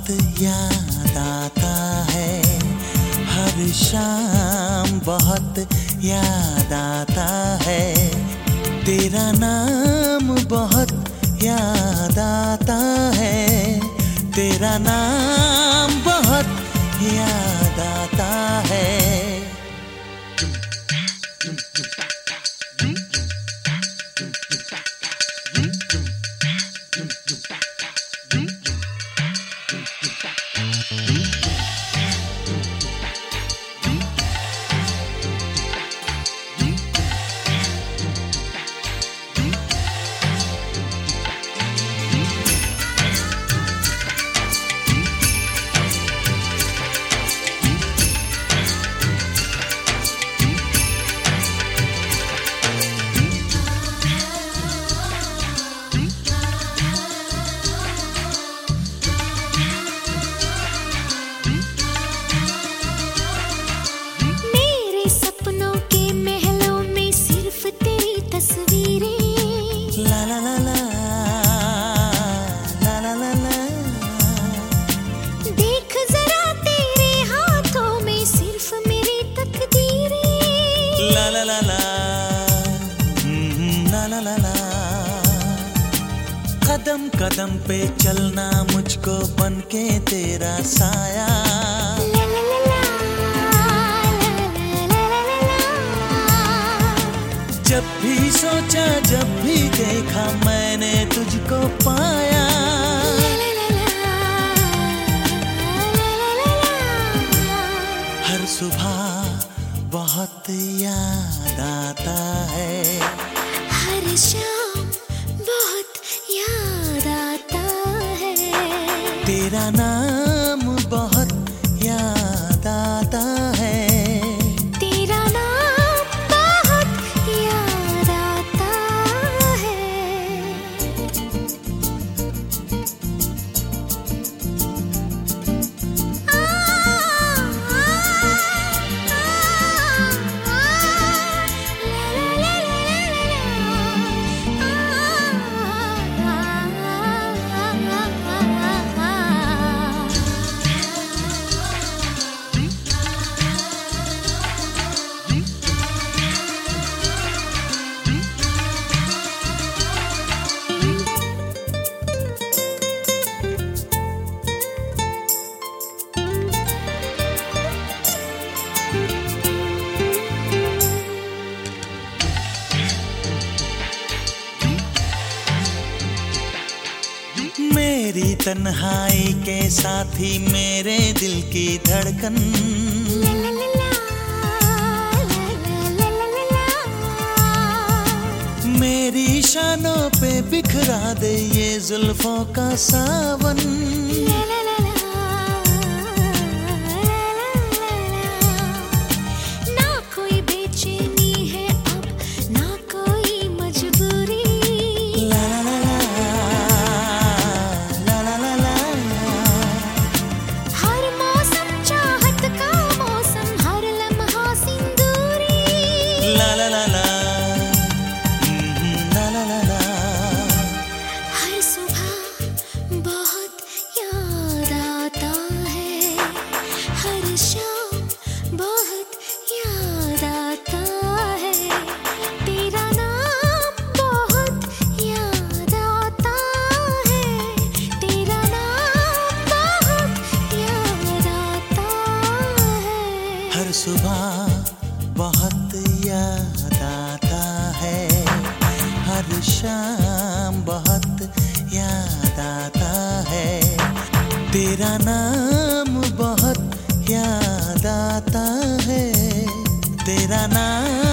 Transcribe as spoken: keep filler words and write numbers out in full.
बहुत याद आता है, हर शाम बहुत याद आता है, तेरा नाम बहुत याद आता है, तेरा नाम बहुत याद आता है। कदम कदम पे चलना मुझको बनके तेरा साया, जब भी सोचा जब भी देखा मैंने तुझको पाया, हर सुबह बहुत याद आता है, हर शाम बहुत याद आता है, तेरा नाम बहुत याद आता है, तेरा नाम बहुत याद आता है। मेरी तन्हाई के साथी मेरे दिल की धड़कन, मेरी शानों पे बिखरा दे ये जुल्फों का सावन, ना कोई बेचैनी है अब ना कोई मजबूरी, ला ला ला ला, ला ला ला ला। हर सुबह बहुत याद आता है, हर शाम बहुत याद आता है, तेरा नाम बहुत याद आता है, तेरा नाम बहुत याद आता है, हर सुबह बहुत याद आता है, हर शाम बहुत याद आता है, तेरा नाम बहुत याद आता है, तेरा नाम